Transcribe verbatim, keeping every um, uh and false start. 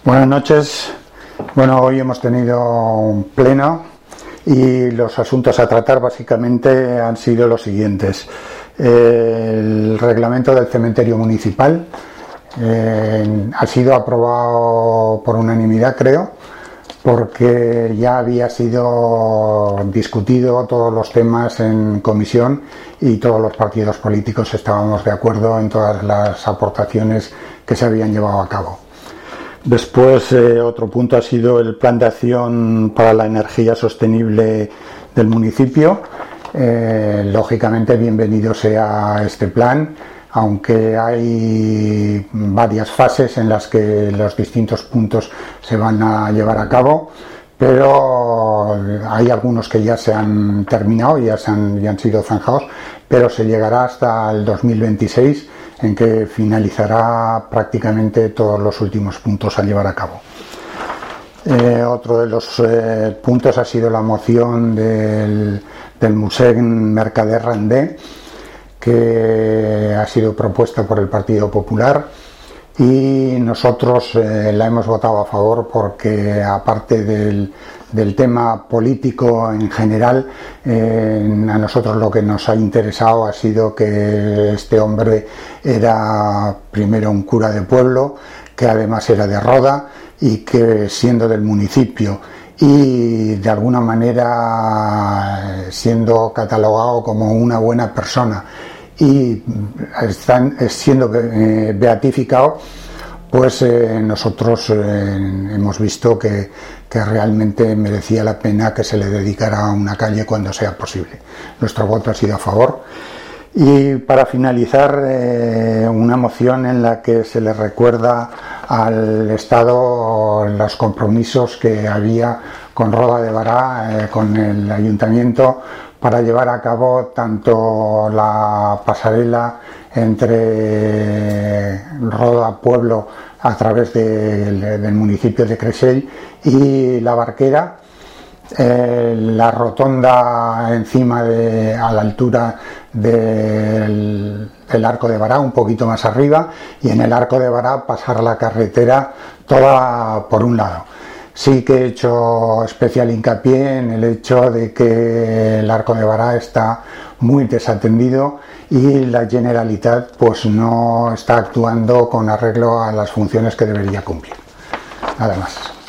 Buenas noches. Bueno, hoy hemos tenido un pleno y los asuntos a tratar básicamente han sido los siguientes. El reglamento del cementerio municipal eh, ha sido aprobado por unanimidad, creo, porque ya había sido discutido todos los temas en comisión y todos los partidos políticos estábamos de acuerdo en todas las aportaciones que se habían llevado a cabo. Después, eh, otro punto ha sido el plan de acción para la energía sostenible del municipio. Eh, lógicamente, bienvenido sea este plan, aunque hay varias fases en las que los distintos puntos se van a llevar a cabo, pero hay algunos que ya se han terminado, ya, se han, ya han sido zanjados, pero se llegará hasta el dos mil veintiséis, en que finalizará prácticamente todos los últimos puntos a llevar a cabo. Eh, otro de los eh, puntos ha sido la moción del, del Museu Mercader Randé, que ha sido propuesta por el Partido Popular, y nosotros eh, la hemos votado a favor porque, aparte del, del tema político en general, eh, a nosotros lo que nos ha interesado ha sido que este hombre era primero un cura de pueblo, que además era de Roda, y que, siendo del municipio y de alguna manera siendo catalogado como una buena persona y están siendo beatificado, pues eh, nosotros eh, hemos visto que, que realmente merecía la pena que se le dedicara a una calle cuando sea posible. Nuestro voto ha sido a favor. Y para finalizar, eh, una moción en la que se le recuerda al Estado los compromisos que había con Roda de Bará, eh, con el Ayuntamiento, para llevar a cabo tanto la pasarela entre Roda Pueblo a través de, de, del municipio de Creixell y la Barquera, eh, la rotonda encima de, a la altura del, del Arco de Bará, un poquito más arriba, y en el Arco de Bará pasar la carretera toda por un lado. Sí que he hecho especial hincapié en el hecho de que el Arco de Bará está muy desatendido y la Generalitat pues no está actuando con arreglo a las funciones que debería cumplir. Nada más.